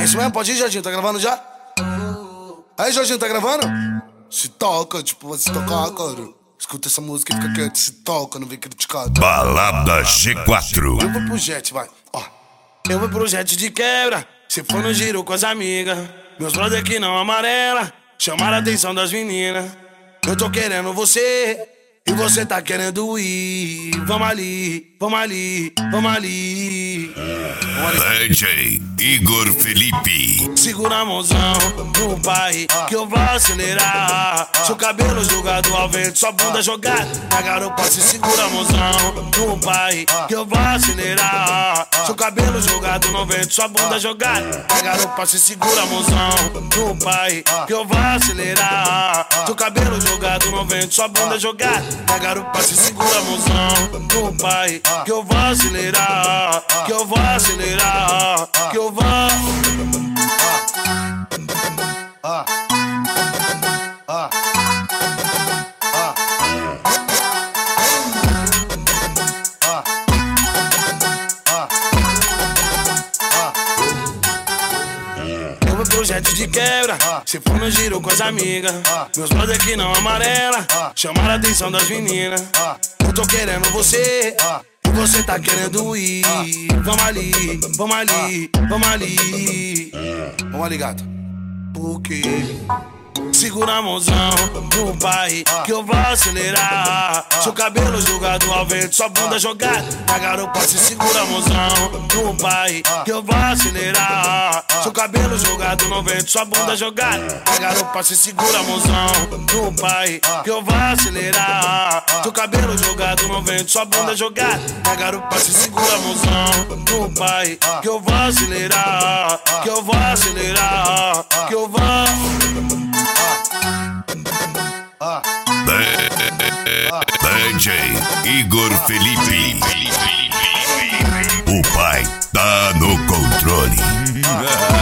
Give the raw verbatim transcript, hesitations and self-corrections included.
isso mesmo? Pode ir, Jorginho? Tá gravando já? Aí, Jorginho, tá gravando? Se toca, tipo, vai se tocar, cara. Escuta essa música e fica quieto, se toca, não vem criticar. Balada G quatro. Eu vou pro jet, vai, ó. Eu vou pro jet de quebra, se for no giro com as amigas. Meus brother que não amarela, chamaram a atenção das meninas. Eu tô querendo você, e você tá querendo ir. Vamos ali, vamos ali, vamos ali. D J Igor Felipe. Segura a mãozão no pai, que eu vou acelerar. Seu cabelo jogado ao vento, sua bunda jogada na garupa. Se segura a mãozão no pai, que eu vou acelerar. Seu cabelo jogado no vento, sua bunda jogada na garupa. Se segura a mãozão no pai, que eu vou acelerar. Seu cabelo jogado no vento, sua bunda jogada na garupa. Se segura a mãozão no pai, que eu vou acelerar. Que eu vou acelerar, que eu vou. Eu vou pro jet de quebra, se for no giro com as amigas. Meus brother que não amarela, chamaram a atenção das meninas. Eu tô querendo você, e você tá querendo ir. Vamos ali, vamos ali, vamos ali. Vamos ali, gato. Porque segura a mãozão no pai, que eu vou acelerar. Seu cabelo jogado ao vento, sua bunda jogada na garupa. Se segura a mãozão no pai, que eu vou acelerar. Seu cabelo jogado no vento, sua bunda jogada na garupa. Se segura a mãozão no pai, que eu vou acelerar. Seu cabelo jogado no vento, sua bunda jogada na garupa. Se segura a mãozão no pai, que eu vou acelerar. Que eu vou acelerar, que eu vou. D J Igor Felipe. O pai tá no controle.